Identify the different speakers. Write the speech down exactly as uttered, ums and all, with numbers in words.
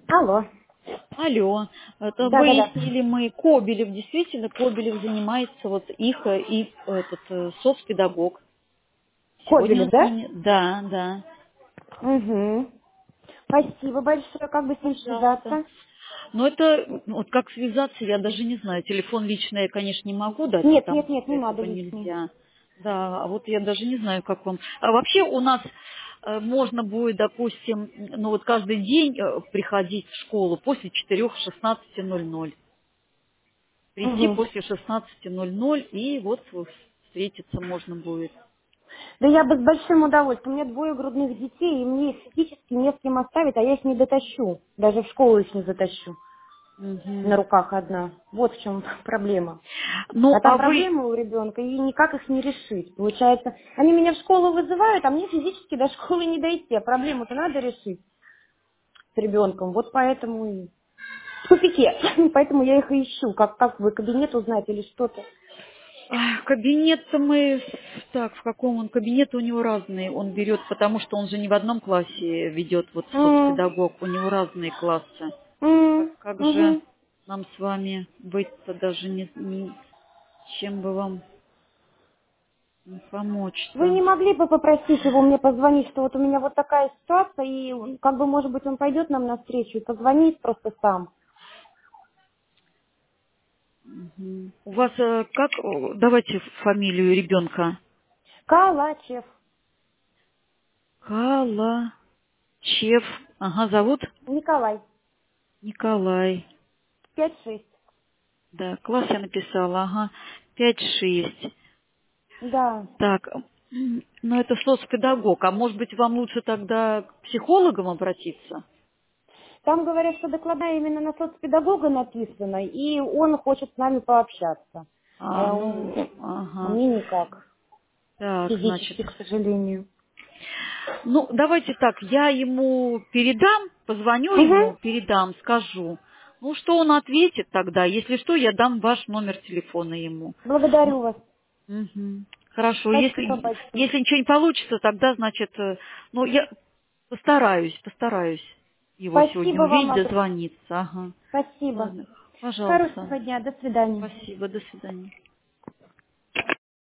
Speaker 1: Алло.
Speaker 2: Алло, это
Speaker 1: Да-да-да.
Speaker 2: выяснили мы, Кобелев, действительно, Кобелев занимается, вот их э, и этот э, соцпедагог. Сегодня
Speaker 1: Кобелев,
Speaker 2: он с
Speaker 1: да?
Speaker 2: ними, да, да,
Speaker 1: Угу. Спасибо большое. Как бы с ним
Speaker 2: пожалуйста.
Speaker 1: связаться?
Speaker 2: Но это, вот как связаться, я даже не знаю. Телефон личный я, конечно, не могу дать,
Speaker 1: Нет,
Speaker 2: потому
Speaker 1: нет, нет,
Speaker 2: что
Speaker 1: не надо
Speaker 2: этого
Speaker 1: лишний.
Speaker 2: нельзя. Да, а вот я даже не знаю, как вам. А вообще у нас э, можно будет, допустим, ну вот каждый день э, приходить в школу после четырёх шестнадцати ноль ноль. Прийти
Speaker 1: Угу.
Speaker 2: после шестнадцати ноль ноль и вот встретиться можно будет.
Speaker 1: Да я бы с большим удовольствием. У меня двое грудных детей, и мне их физически не с кем оставить, а я их не дотащу. Даже в школу их не затащу.
Speaker 2: Мгм.
Speaker 1: На руках одна. Вот в чем проблема.
Speaker 2: Ну,
Speaker 1: А там
Speaker 2: а вы...
Speaker 1: проблемы у ребенка, и никак их не решить. Получается, они меня в школу вызывают, а мне физически до школы не дойти. А проблему-то надо решить с ребенком. Вот поэтому и в тупике. Поэтому я их и ищу. Как, как вы, кабинет узнать или что-то.
Speaker 2: ах, Кабинет-то мы... Так, в каком он? Кабинет у него разные. Он берет, потому что он же не в одном классе ведет, вот
Speaker 1: М,
Speaker 2: соцпедагог. У него разные классы. Как,
Speaker 1: м,
Speaker 2: как же
Speaker 1: мгм.
Speaker 2: нам с вами быть-то даже не, не- чем бы вам
Speaker 1: Вы
Speaker 2: помочь-то?
Speaker 1: не могли бы попросить его мне позвонить, что вот у меня вот такая ситуация, и как бы, может быть, он пойдет нам навстречу и позвонит просто сам.
Speaker 2: Мгм. У вас э, как... о, Давайте фамилию ребенка.
Speaker 1: Калачев.
Speaker 2: Калачев. Ага, зовут
Speaker 1: Николай.
Speaker 2: Николай.
Speaker 1: Пять-шесть.
Speaker 2: Да, класс я написала, ага. Пять-шесть.
Speaker 1: Да.
Speaker 2: Так, м, ну это соцпедагог. А может быть, вам лучше тогда к психологам обратиться?
Speaker 1: Там говорят, что докладная именно на соцпедагога написана, и он хочет с нами пообщаться. А
Speaker 2: А,
Speaker 1: я,
Speaker 2: ну,
Speaker 1: м, а
Speaker 2: ага.
Speaker 1: мне никак.
Speaker 2: Так, значит.
Speaker 1: Физически, к сожалению.
Speaker 2: Ну, давайте так, я ему передам, позвоню ему,
Speaker 1: Угу.
Speaker 2: передам, скажу. Ну, что он ответит тогда? Если что, я дам ваш номер телефона ему.
Speaker 1: Благодарю вас.
Speaker 2: Мгм. Хорошо,
Speaker 1: Спасибо
Speaker 2: если,
Speaker 1: большое.
Speaker 2: если ничего не получится, тогда, значит, э, ну, я постараюсь, постараюсь его сегодня
Speaker 1: Спасибо вам
Speaker 2: увидеть,
Speaker 1: огромное.
Speaker 2: дозвониться. Ага.
Speaker 1: Спасибо.
Speaker 2: Ладно, пожалуйста.
Speaker 1: Хорошего дня. До свидания.
Speaker 2: Спасибо, до свидания.